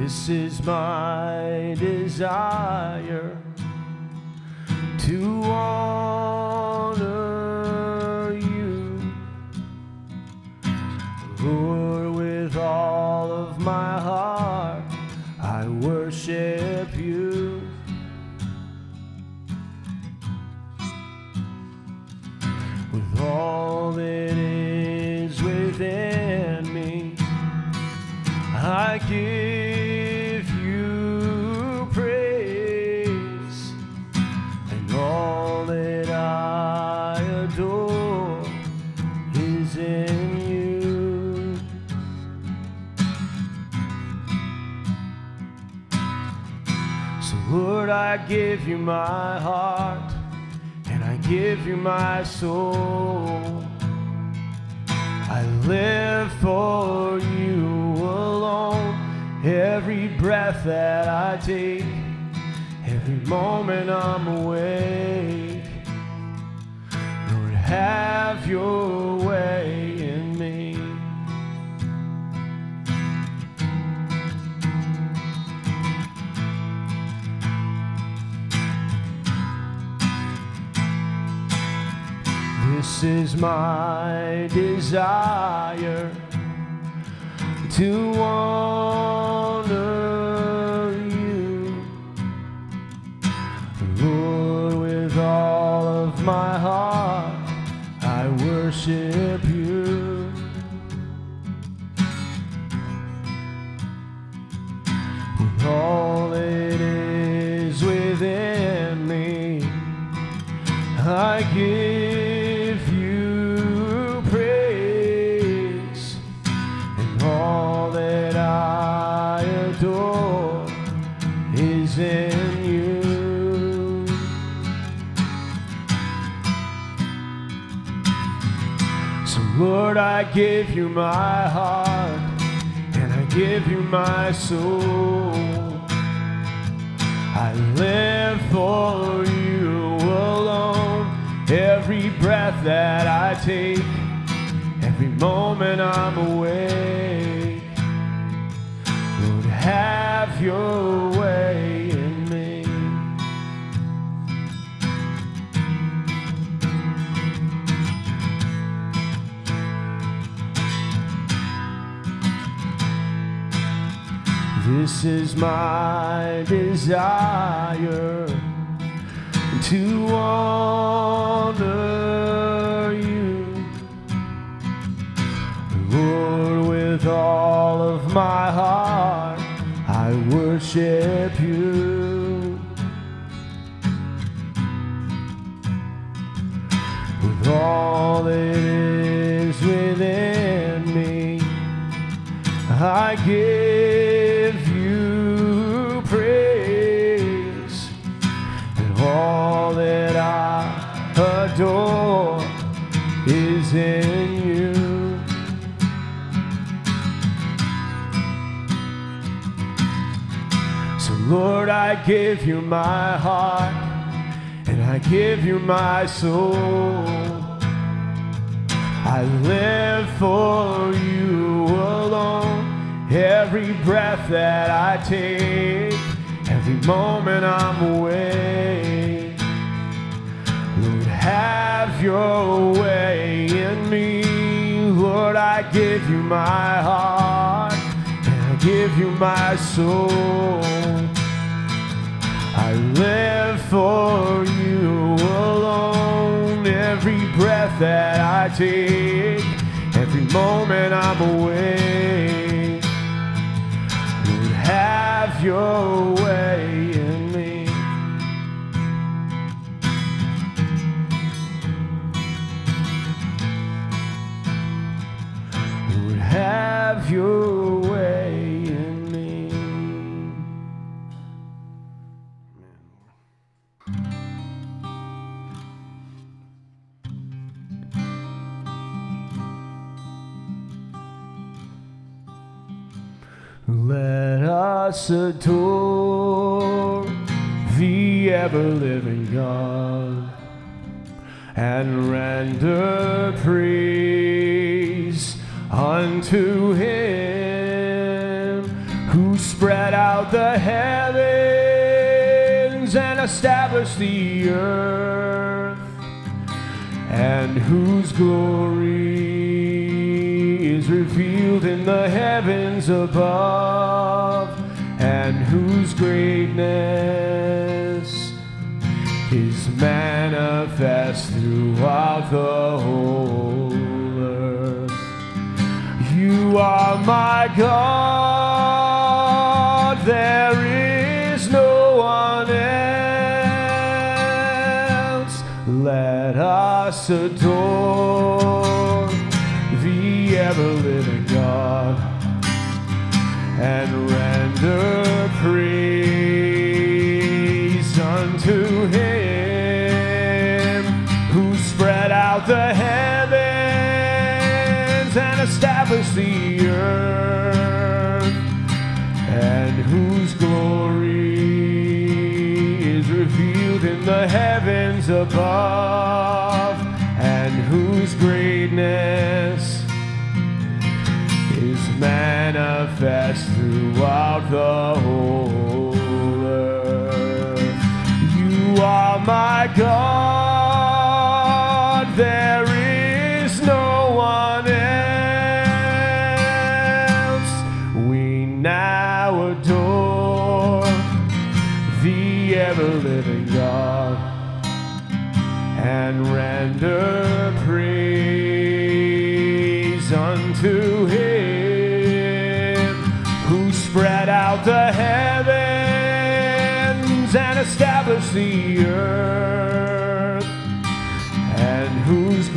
This is my desire to honor you, Lord, with all of my heart. I worship you. With all that is within me, I give you praise, and all that I adore is in you. So Lord, I give you my heart, and I give you my soul. I live for you alone. Every breath that I take, every moment I'm awake, Lord, have your way in me. This is my desire to honor you, Lord, with all of my heart. I worship you. With all that is within me, I give you praise, and all that I adore is in you. So Lord, I give you my heart, and I give you my soul. I live for you alone. Every breath that I take, every moment I'm awake, Lord, have your way in me. This is my desire to honor you, Lord, with all of my heart. I worship you. With all that is within me, I give you praise, and all that I adore is in you. So Lord, I give you my heart, and I give you my soul. I live for you alone. Every breath that I take, every moment I'm awake, Lord, have your way in me. Lord, I give you my heart, and I give you my soul. I live for you alone. Every breath that I take, every moment I'm awake, Lord, have your way in me. Lord, have your way in me. Let us adore the ever-living God and render praise unto him who spread spread out the heavens and established the earth, and whose glory is revealed in the heavens above, and whose greatness is manifest throughout the whole earth. You are my God, there is no one else. Let us adore the ever-living God and render praise unto Him who spread out the heavens and established the earth, and whose glory is revealed in the heavens above, and whose greatness is manifest throughout the whole earth. You are my God, there is no one else. We now adore the ever-living God and render praise unto Him who spread out the heavens and established the earth, and whose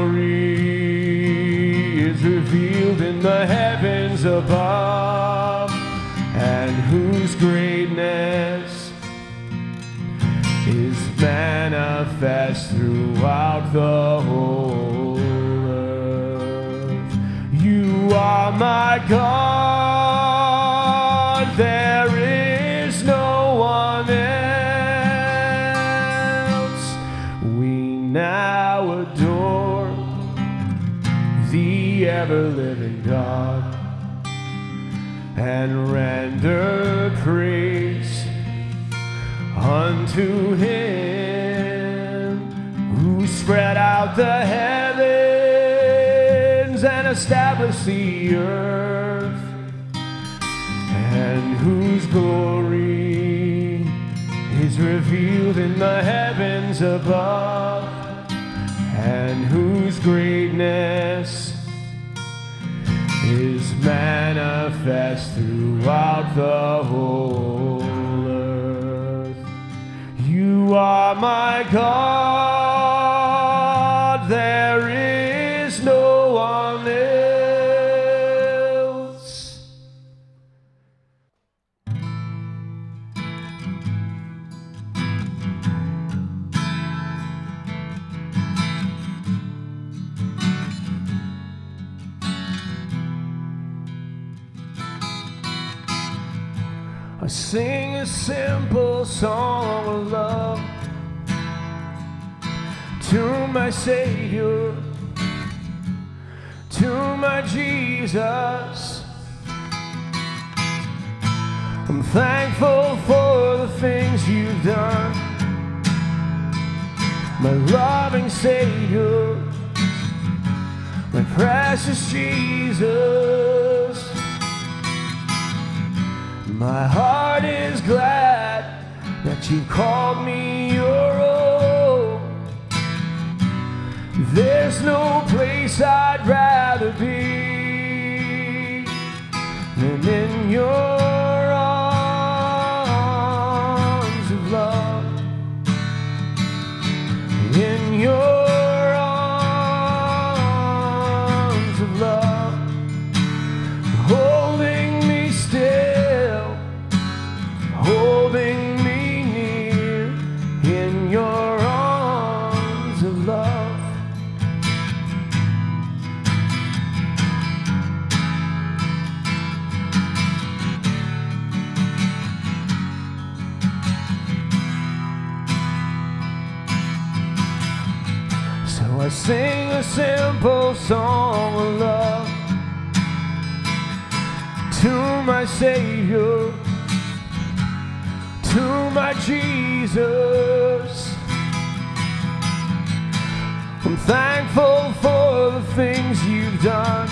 glory is revealed in the heavens above, and whose greatness is manifest throughout the whole earth. You are my God, there is no one else. We now adore the ever-living God and render praise unto Him who spread out the heavens and established the earth, and whose glory is revealed in the heavens above, and whose greatness is manifest throughout the whole earth. You are my God, there is no one else. I sing a simple song of love to my Savior, to my Jesus. I'm thankful for the things you've done, my loving Savior, my precious Jesus. My heart is glad that you called me your own. There's no place I'd rather be than in your arms of love. In your arms of love, holding me still, holding me near in your arms of love. So I sing a simple song of love to my Savior, to my Jesus. I'm thankful for the things you've done,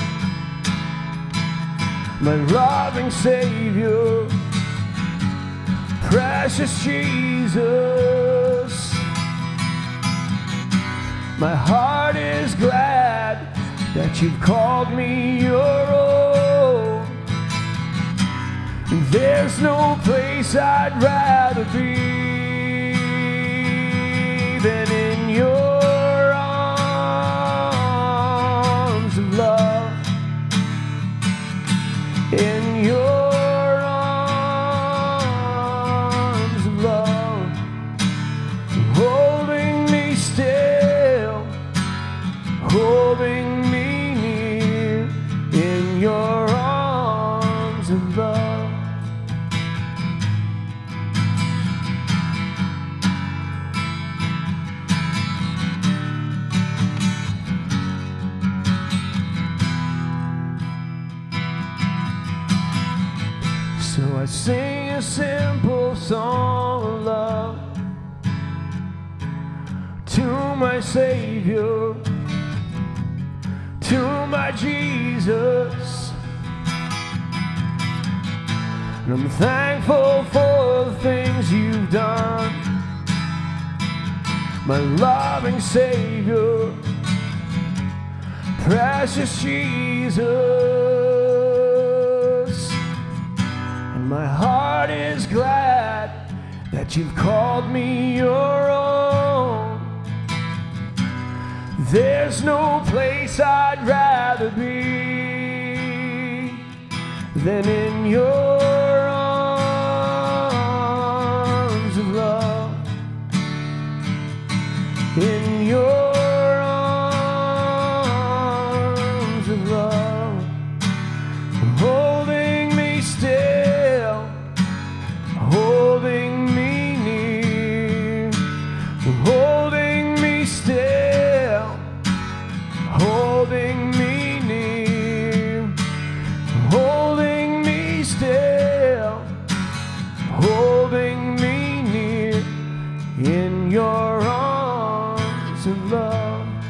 my loving Savior, precious Jesus. My heart is glad that you've called me your own. There's no place I'd rather be than in your arms of love. In your arms of love, holding me still, holding me near, in your arms of love. So I sing a simple song of love to my Savior, to my Jesus. And I'm thankful for the things you've done, my loving Savior, precious Jesus. And my heart is glad that you've called me your own. There's no place I'd rather be than in your arms of love. In your arms of love, holding me still, holding me near, holding me still, holding me near, holding me still, holding me near, in your arms of love.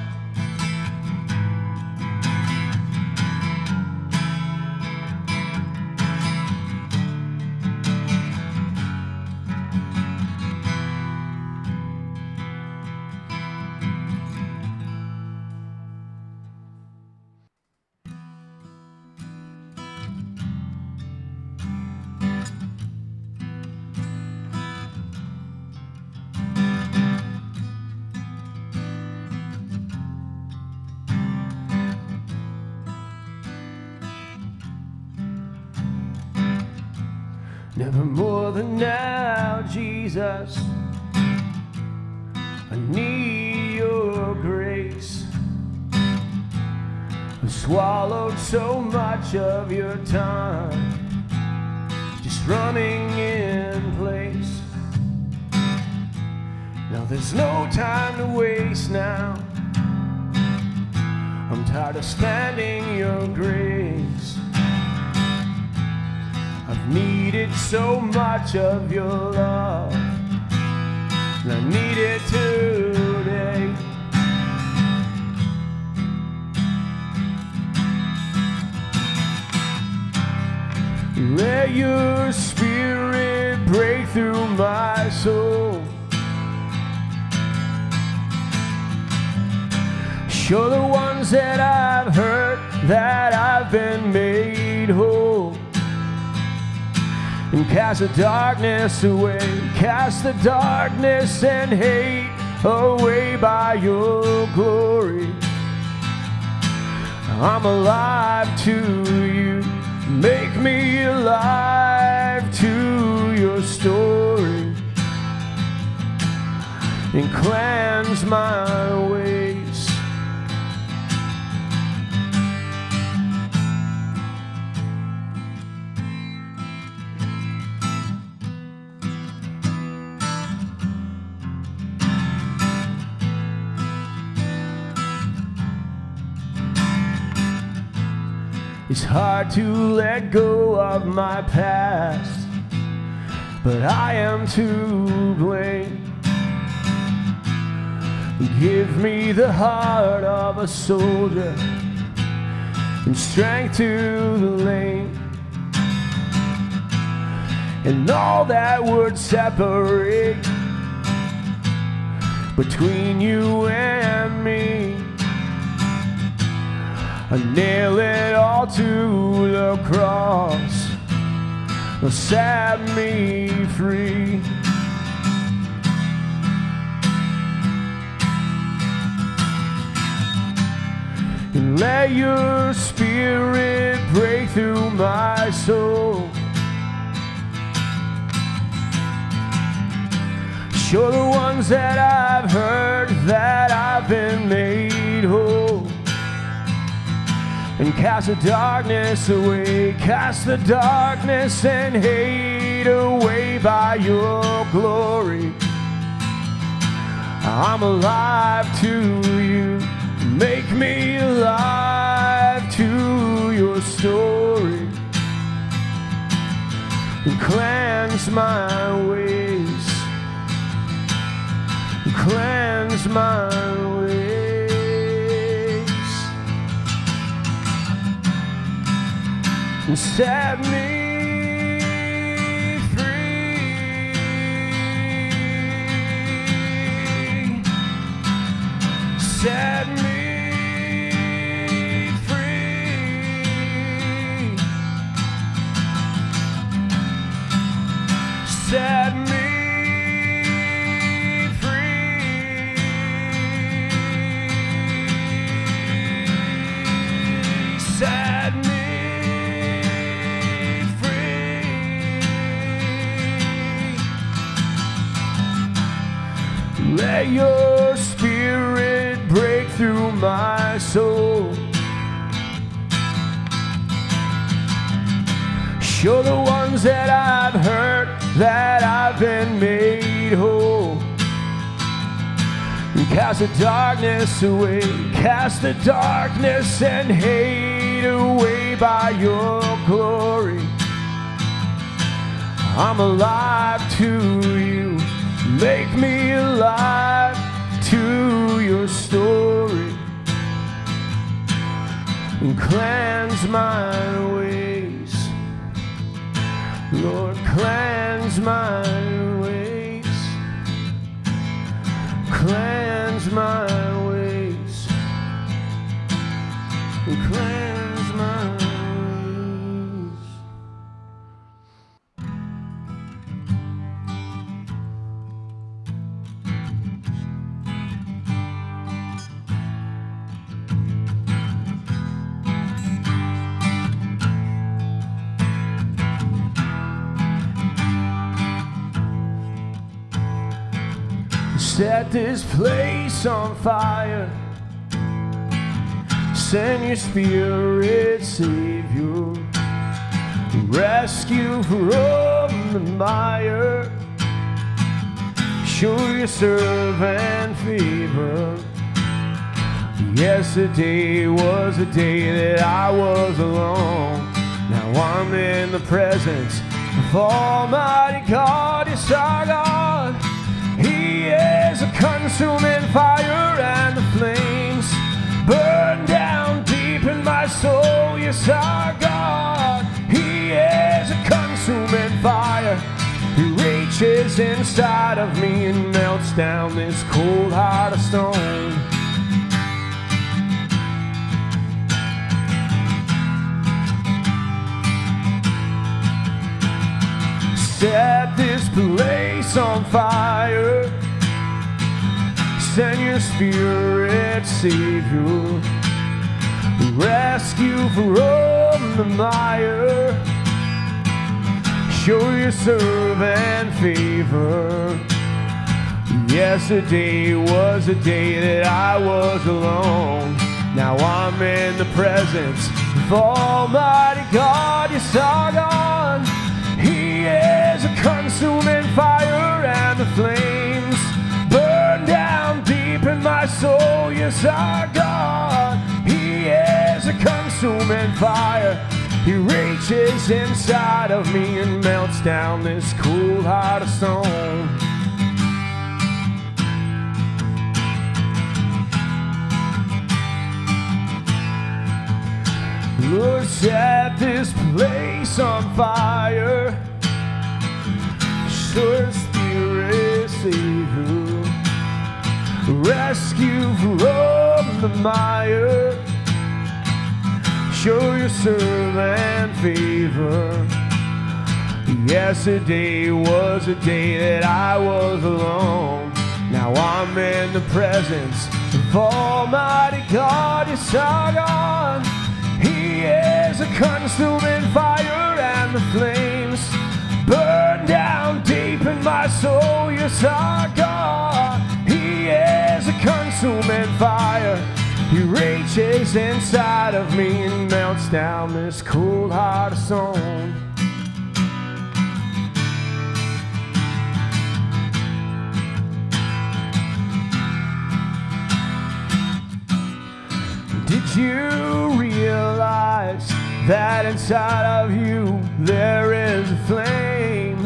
Never more than now, Jesus. I need your grace. I've swallowed so much of your time, just running in place. Now there's no time to waste now. I'm tired of standing your grace. I've needed so much of your love, and I need it today. Let your spirit break through my soul. Show the ones that I've hurt that I've been made whole. And cast the darkness away, cast the darkness and hate away by your glory. I'm alive to you, make me alive to your story, and cleanse my ways. It's hard to let go of my past, but I am to blame. Give me the heart of a soldier and strength to the lame, and all that would separate between you and me. I nail it all to the cross, set me free. And let your spirit break through my soul. Show the ones that I've hurt that I've been made whole. And cast the darkness away, cast the darkness and hate away by your glory. I'm alive to you, make me alive to your story. And cleanse my ways, cleanse my ways. And set me free. Set me free. Set me free. Set me. Let your spirit break through my soul. Show the ones that I've hurt that I've been made whole. And cast the darkness away, cast the darkness and hate away by your glory. I'm alive to you, make me alive to your story. And cleanse my ways, Lord, cleanse my ways. Cleanse my ways. Cleanse my ways. Set this place on fire. Send your spirit, Savior. Rescue from the mire. Show your servant favor. Yesterday was a day that I was alone. Now I'm in the presence of Almighty God. Yes, our God. He is a consuming fire, and the flames burn down deep in my soul. Yes, our God. He is a consuming fire. He reaches inside of me and melts down this cold heart of stone. Set this place on fire. Send your spirit, Savior. Rescue from the mire. Show your servant favor. Yesterday was a day that I was alone. Now I'm in the presence of Almighty God. Yes, our God. He is a consuming fire, and the flames burn down deep in my soul. Yes, our God. He is a consuming fire. He reaches inside of me and melts down this cool heart of stone. Lord, set this place on fire. Sure Spirit Savior, rescue from the mire. Show your servant favor. Yesterday was a day that I was alone. Now I'm in the presence of Almighty God. Yes, our God, He is a consuming fire, and the flames burn down deep in my soul. Yes, our God, He is a consuming fire. He reaches inside of me and melts down this cool heart of stone. Did you realize that inside of you there is a flame?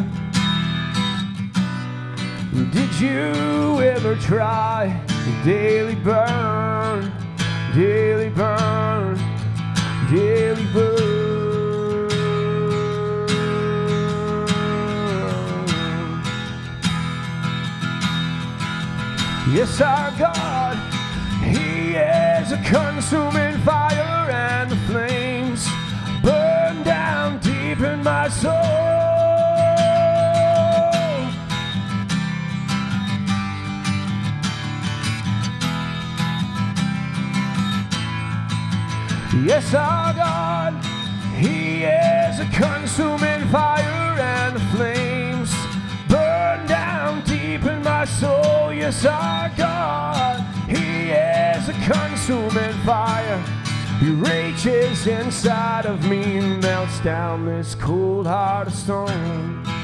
Did you ever try to daily burn, daily burn, daily burn? Yes, our God, He is a consuming fire, and the flames burn down deep in my soul. Yes, our God, He is a consuming fire, and the flames burn down deep in my soul. Yes, our God, He is a consuming fire. He reaches inside of me and melts down this cold heart of stone.